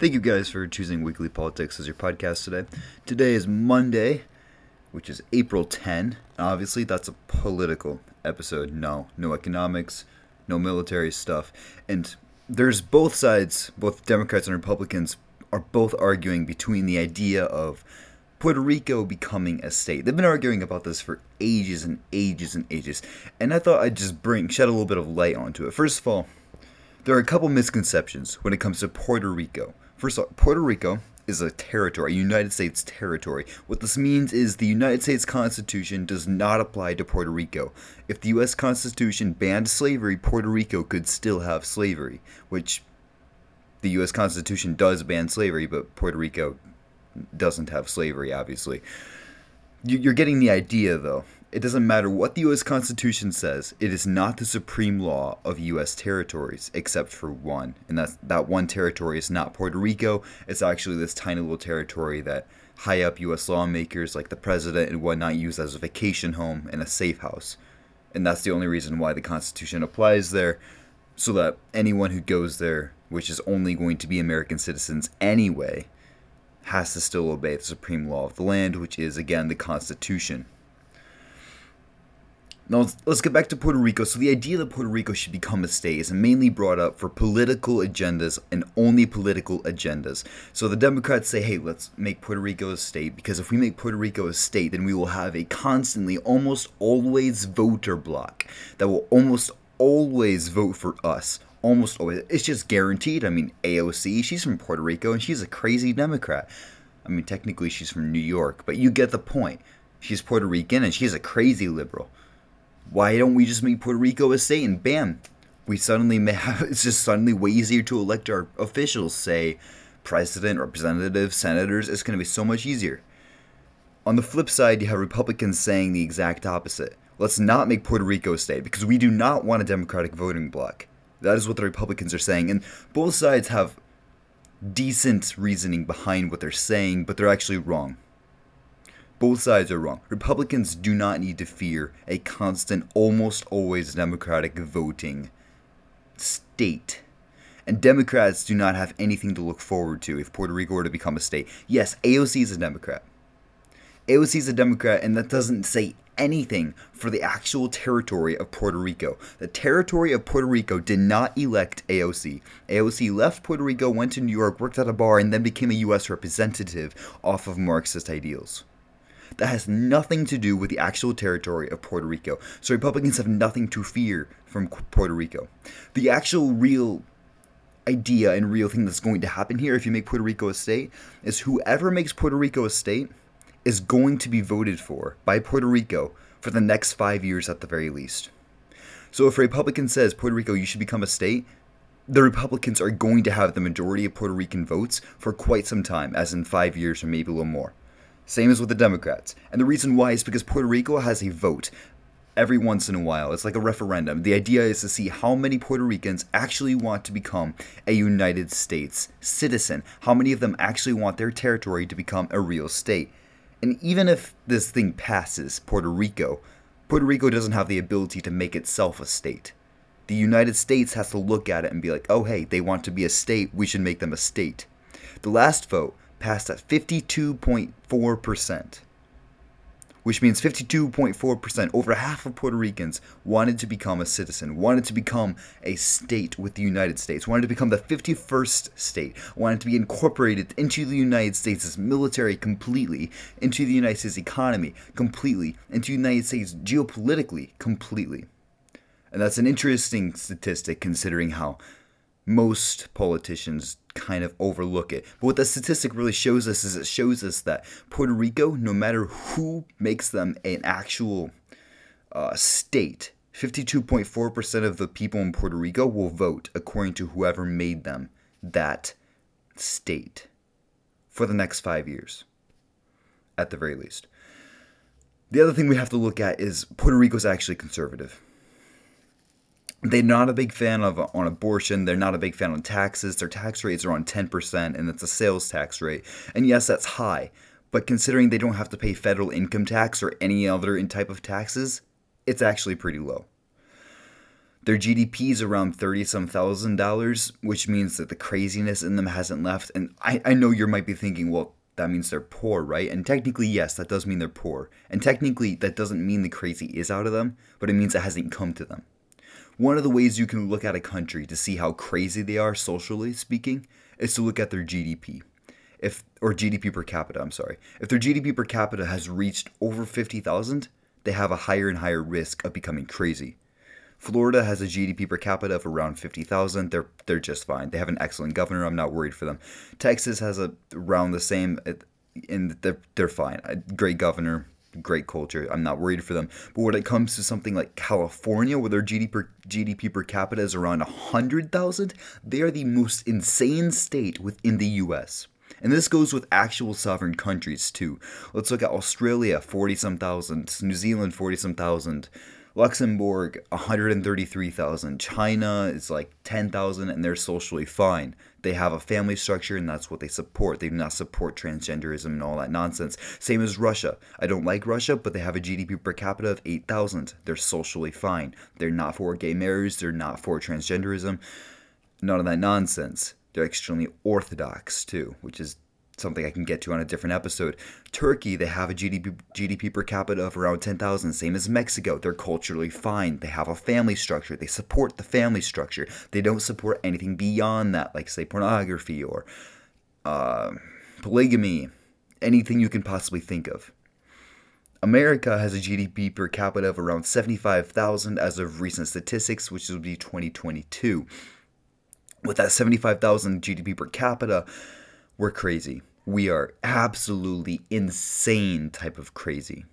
Thank you guys for choosing Weekly Politics as your podcast today. Today is Monday, which is April 10. Obviously, that's a political episode. No economics, no military stuff. And there's both sides, both Democrats and Republicans, are both arguing between the idea of Puerto Rico becoming a state. They've been arguing about this for ages and ages and ages. And I thought I'd just shed a little bit of light onto it. First of all, there are a couple misconceptions when it comes to Puerto Rico. First of all, Puerto Rico is a territory, a United States territory. What this means is the United States Constitution does not apply to Puerto Rico. If the U.S. Constitution banned slavery, Puerto Rico could still have slavery, which the U.S. Constitution does ban slavery, but Puerto Rico doesn't have slavery, obviously. You're getting the idea, though. It doesn't matter what the U.S. Constitution says. It is not the supreme law of U.S. territories, except for one. And that one territory is not Puerto Rico. It's actually this tiny little territory that high-up U.S. lawmakers like the president and whatnot use as a vacation home and a safe house. And that's the only reason why the Constitution applies there, so that anyone who goes there, which is only going to be American citizens anyway, has to still obey the supreme law of the land, which is, again, the Constitution. Now, let's get back to Puerto Rico. So the idea that Puerto Rico should become a state is mainly brought up for political agendas and only political agendas. So the Democrats say, hey, let's make Puerto Rico a state, because if we make Puerto Rico a state, then we will have a constantly, almost always voter bloc that will almost always vote for us. Almost always. It's just guaranteed. I mean, AOC, she's from Puerto Rico, and she's a crazy Democrat. I mean, technically she's from New York, but you get the point. She's Puerto Rican, and she's a crazy liberal. Why don't we just make Puerto Rico a state, and bam, we suddenly it's just suddenly way easier to elect our officials, say president, representatives, senators. It's going to be so much easier. On the flip side, you have Republicans saying the exact opposite. Let's not make Puerto Rico a state, because we do not want a Democratic voting bloc. That is what the Republicans are saying, and both sides have decent reasoning behind what they're saying, but they're actually wrong. Both sides are wrong. Republicans do not need to fear a constant, almost always Democratic voting state. And Democrats do not have anything to look forward to if Puerto Rico were to become a state. Yes, AOC is a Democrat. AOC is a Democrat, and that doesn't say anything for the actual territory of Puerto Rico. The territory of Puerto Rico did not elect AOC. AOC left Puerto Rico, went to New York, worked at a bar, and then became a U.S. representative off of Marxist ideals. That has nothing to do with the actual territory of Puerto Rico. So Republicans have nothing to fear from Puerto Rico. The actual real idea and real thing that's going to happen here if you make Puerto Rico a state is whoever makes Puerto Rico a state is going to be voted for by Puerto Rico for the next 5 years at the very least. So if a Republican says, Puerto Rico, you should become a state, the Republicans are going to have the majority of Puerto Rican votes for quite some time, as in 5 years or maybe a little more. Same as with the Democrats. And the reason why is because Puerto Rico has a vote every once in a while. It's like a referendum. The idea is to see how many Puerto Ricans actually want to become a United States citizen. How many of them actually want their territory to become a real state. And even if this thing passes Puerto Rico doesn't have the ability to make itself a state. The United States has to look at it and be like, oh hey, they want to be a state, we should make them a state. The last vote passed at 52.4%, which means 52.4%, over half of Puerto Ricans wanted to become a citizen, wanted to become a state with the United States, wanted to become the 51st state, wanted to be incorporated into the United States' military completely, into the United States economy completely, into the United States geopolitically completely. And that's an interesting statistic considering how most politicians kind of overlook it. But what the statistic really shows us is it shows us that Puerto Rico, no matter who makes them an actual state, 52.4% of the people in Puerto Rico will vote according to whoever made them that state for the next 5 years, at the very least. The other thing we have to look at is Puerto Rico is actually conservative. They're not a big fan on abortion. They're not a big fan on taxes. Their tax rates are on 10%, and it's a sales tax rate. And yes, that's high. But considering they don't have to pay federal income tax or any other type of taxes, it's actually pretty low. Their GDP is around 30 some thousand dollars, which means that the craziness in them hasn't left. And I know you might be thinking, well, that means they're poor, right? And technically, yes, that does mean they're poor. And technically, that doesn't mean the crazy is out of them, but it means it hasn't come to them. One of the ways you can look at a country to see how crazy they are, socially speaking, is to look at their GDP. Or GDP per capita, I'm sorry. If their GDP per capita has reached over 50,000, they have a higher and higher risk of becoming crazy. Florida has a GDP per capita of around 50,000. They're just fine. They have an excellent governor. I'm not worried for them. Texas has around the same, and they're fine. A great governor, great culture. I'm not worried for them. But when it comes to something like California, where their GDP per capita is around 100,000, they are the most insane state within the U.S. And this goes with actual sovereign countries too. Let's look at Australia, 40-some thousand. New Zealand, 40-some thousand. Luxembourg, 133,000. China is like 10,000, and they're socially fine. They have a family structure, and that's what they support. They do not support transgenderism and all that nonsense. Same as Russia. I don't like Russia, but they have a GDP per capita of 8,000. They're socially fine. They're not for gay marriage. They're not for transgenderism. None of that nonsense. They're extremely orthodox, too, which is something I can get to on a different episode. Turkey, they have a GDP per capita of around 10,000, same as Mexico. They're culturally fine. They have a family structure. They support the family structure. They don't support anything beyond that, like, say, pornography or polygamy, anything you can possibly think of. America has a GDP per capita of around 75,000 as of recent statistics, which would be 2022. With that 75,000 GDP per capita, we're crazy. We are absolutely insane type of crazy.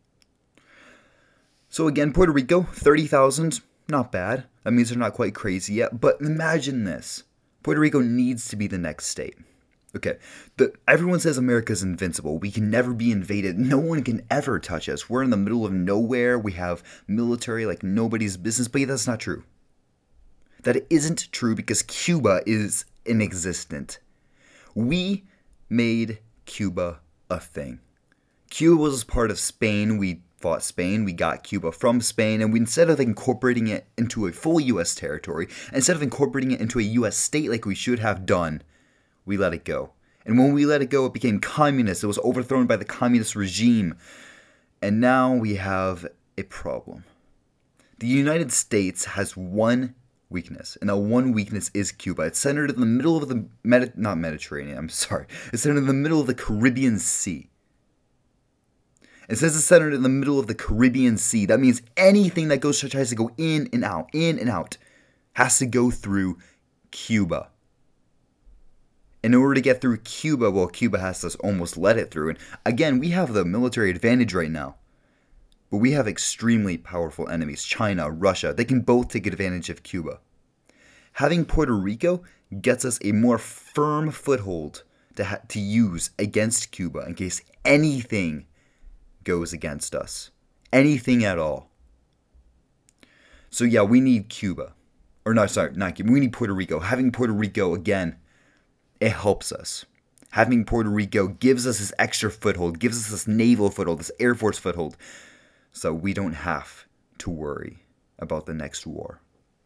So again, Puerto Rico, 30,000, not bad. That means they're not quite crazy yet. But imagine this. Puerto Rico needs to be the next state. Okay, everyone says America's invincible. We can never be invaded. No one can ever touch us. We're in the middle of nowhere. We have military like nobody's business. But that's not true. That isn't true because Cuba is inexistent. We made Cuba a thing. Cuba was part of Spain. We fought Spain. We got Cuba from Spain. And instead of incorporating it into a full U.S. territory, instead of incorporating it into a U.S. state like we should have done, we let it go. And when we let it go, it became communist. It was overthrown by the communist regime. And now we have a problem. The United States has one weakness, and that one weakness is Cuba. It's centered in the middle of the It's centered in the middle of the Caribbean Sea. It says it's centered in the middle of the Caribbean Sea. That means anything that tries to go in and out, has to go through Cuba. In order to get through Cuba, well, Cuba has to almost let it through. And again, we have the military advantage right now. But we have extremely powerful enemies, China, Russia. They can both take advantage of Cuba. Having Puerto Rico gets us a more firm foothold to use against Cuba in case anything goes against us. Anything at all. So yeah, we need Cuba. Or no, sorry, not Cuba. We need Puerto Rico. Having Puerto Rico, again, it helps us. Having Puerto Rico gives us this extra foothold, gives us this naval foothold, this Air Force foothold. So we don't have to worry about the next war.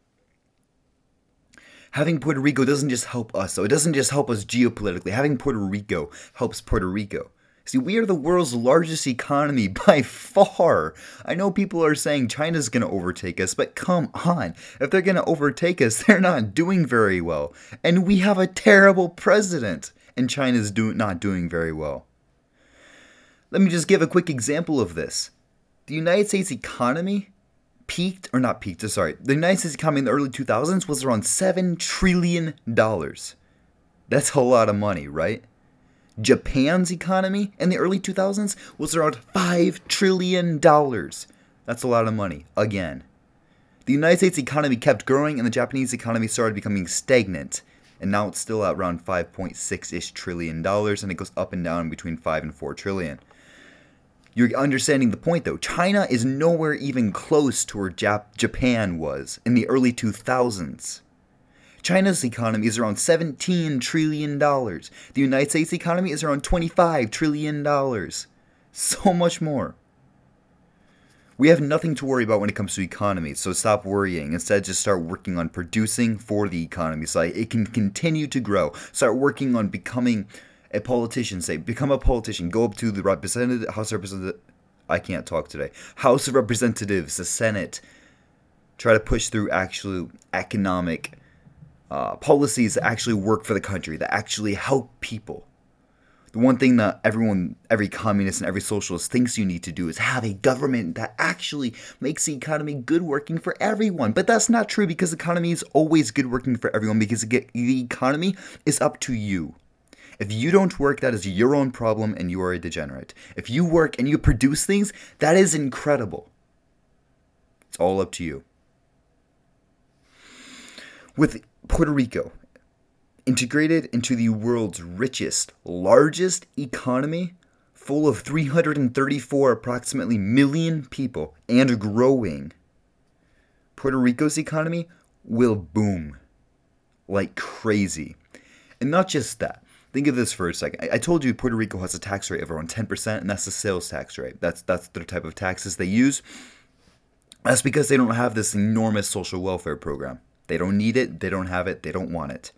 Having Puerto Rico doesn't just help us, though. It doesn't just help us geopolitically. Having Puerto Rico helps Puerto Rico. See, we are the world's largest economy by far. I know people are saying China's going to overtake us, but come on. If they're going to overtake us, they're not doing very well. And we have a terrible president, and China's not doing very well. Let me just give a quick example of this. The United States economy the United States economy in the early 2000s was around $7 trillion. That's a lot of money, right? Japan's economy in the early 2000s was around $5 trillion. That's a lot of money, again. The United States economy kept growing and the Japanese economy started becoming stagnant. And now it's still at around $5.6-ish trillion, and it goes up and down between 5 and 4 trillion. You're understanding the point, though. China is nowhere even close to where Japan was in the early 2000s. China's economy is around $17 trillion. The United States economy is around $25 trillion. So much more. We have nothing to worry about when it comes to economy, so stop worrying. Instead, just start working on producing for the economy so it can continue to grow. Start working on becoming a politician. Say, become a politician. Go up to the House of Representatives. I can't talk today. House of Representatives, the Senate. Try to push through actual economic policies that actually work for the country, that actually help people. The one thing that every communist and every socialist thinks you need to do is have a government that actually makes the economy good working for everyone. But that's not true, because the economy is always good working for everyone, because the economy is up to you. If you don't work, that is your own problem and you are a degenerate. If you work and you produce things, that is incredible. It's all up to you. With Puerto Rico integrated into the world's richest, largest economy, full of 334 approximately million people and growing, Puerto Rico's economy will boom like crazy. And not just that. Think of this for a second. I told you Puerto Rico has a tax rate of around 10%, and that's the sales tax rate. That's the type of taxes they use. That's because they don't have this enormous social welfare program. They don't need it, they don't have it, they don't want it.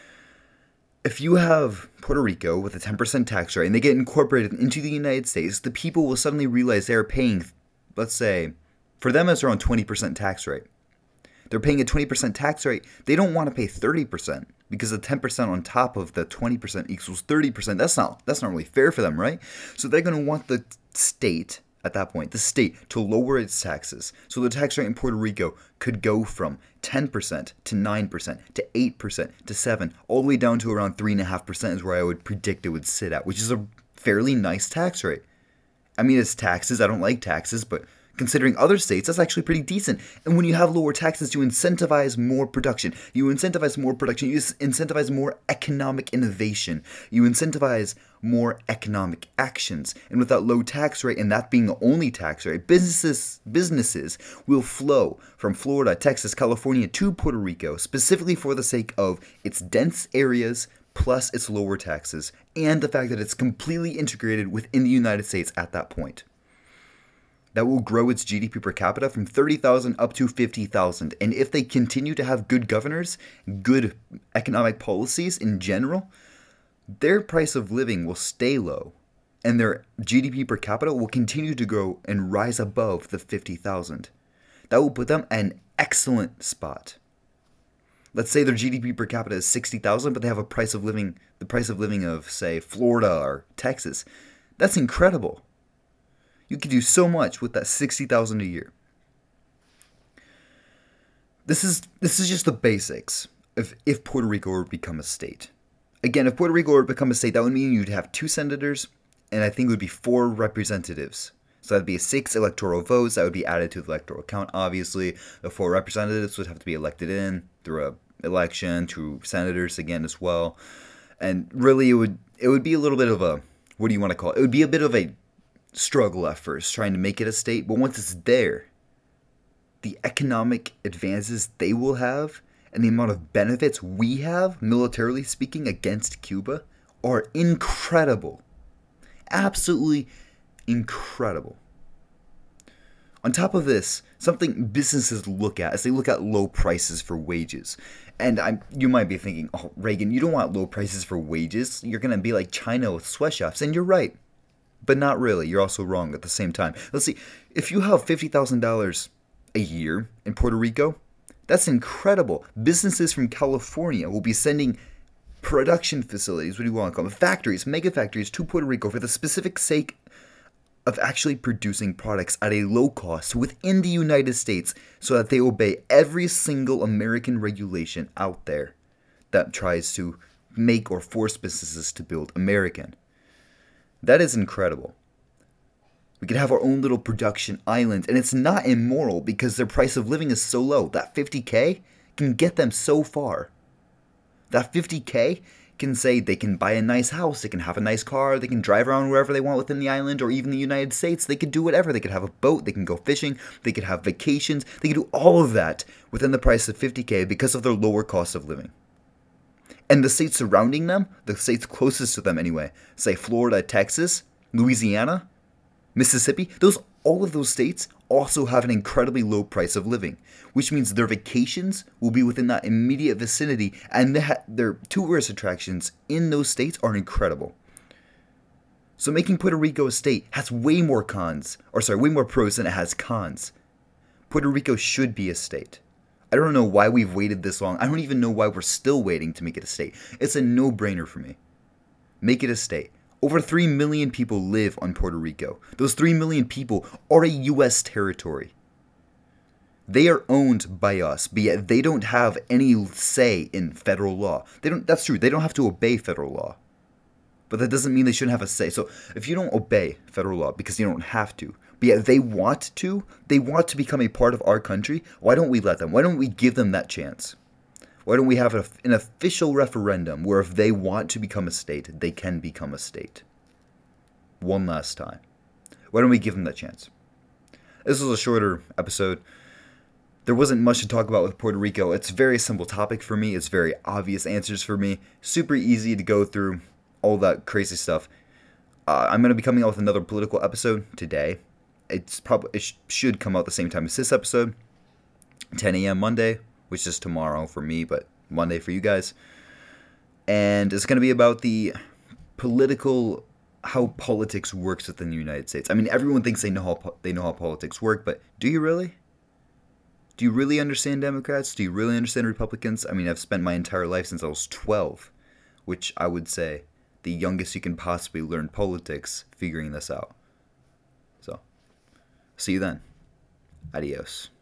If you have Puerto Rico with a 10% tax rate and they get incorporated into the United States, the people will suddenly realize they're paying, let's say, for them it's around 20% tax rate. They're paying a 20% tax rate. They don't want to pay 30% because the 10% on top of the 20% equals 30%. That's not really fair for them, right? So they're going to want the state, at that point, the state to lower its taxes. So the tax rate in Puerto Rico could go from 10% to 9% to 8% to 7%, all the way down to around 3.5% is where I would predict it would sit at, which is a fairly nice tax rate. I mean, it's taxes. I don't like taxes, but considering other states, that's actually pretty decent. And when you have lower taxes, you incentivize more production. You incentivize more economic innovation. You incentivize more economic actions. And with that low tax rate, and that being the only tax rate, businesses will flow from Florida, Texas, California to Puerto Rico, specifically for the sake of its dense areas, plus its lower taxes, and the fact that it's completely integrated within the United States at that point. That will grow its GDP per capita from 30,000 up to 50,000. And if they continue to have good governors, good economic policies in general, their price of living will stay low. And their GDP per capita will continue to grow and rise above the 50,000. That will put them in an excellent spot. Let's say their GDP per capita is 60,000, but they have the price of living of, say, Florida or Texas. That's incredible. You can do so much with that 60,000 a year. This is just the basics of if Puerto Rico were to become a state. Again, if Puerto Rico were to become a state, that would mean you'd have 2 senators, and I think it would be 4 representatives. So that'd be 6 electoral votes that would be added to the electoral count. Obviously, the 4 representatives would have to be elected in through an election, to senators again as well. And really, it would be a little bit of a, what do you want to call it? It would be a bit of a struggle at first, trying to make it a state, but once it's there, the economic advances they will have and the amount of benefits we have, militarily speaking, against Cuba are incredible. Absolutely incredible. On top of this, something businesses look at as they look at low prices for wages. And you might be thinking, oh, Reagan, you don't want low prices for wages. You're going to be like China with sweatshops. And you're right. But not really. You're also wrong at the same time. Let's see. If you have $50,000 a year in Puerto Rico, that's incredible. Businesses from California will be sending production facilities, what do you want to call them, factories, mega factories to Puerto Rico for the specific sake of actually producing products at a low cost within the United States so that they obey every single American regulation out there that tries to make or force businesses to build American. That is incredible. We could have our own little production island, and it's not immoral because their price of living is so low. That $50K can get them so far. That $50K can say they can buy a nice house, they can have a nice car, they can drive around wherever they want within the island or even the United States. They could do whatever. They could have a boat, they can go fishing, they could have vacations. They could do all of that within the price of $50K because of their lower cost of living. And the states surrounding them, the states closest to them anyway, say Florida, Texas, Louisiana, Mississippi, all of those states also have an incredibly low price of living, which means their vacations will be within that immediate vicinity, and their tourist attractions in those states are incredible. So making Puerto Rico a state has way more way more pros than it has cons. Puerto Rico should be a state. I don't know why we've waited this long. I don't even know why we're still waiting to make it a state. It's a no-brainer for me. Make it a state. Over 3 million people live on Puerto Rico. Those 3 million people are a U.S. territory. They are owned by us, but yet they don't have any say in federal law. That's true. They don't have to obey federal law. But that doesn't mean they shouldn't have a say. So if you don't obey federal law because you don't have to, but yet they want to become a part of our country, why don't we let them? Why don't we give them that chance? Why don't we have an official referendum where if they want to become a state, they can become a state? One last time. Why don't we give them that chance? This was a shorter episode. There wasn't much to talk about with Puerto Rico. It's a very simple topic for me. It's very obvious answers for me. Super easy to go through all that crazy stuff. I'm going to be coming out with another political episode today. It should come out the same time as this episode. 10 a.m. Monday, which is tomorrow for me, but Monday for you guys. And it's going to be about how politics works within the United States. I mean, everyone thinks they know how politics work, but do you really? Do you really understand Democrats? Do you really understand Republicans? I mean, I've spent my entire life since I was 12, which I would say the youngest you can possibly learn politics figuring this out. So, see you then. Adios.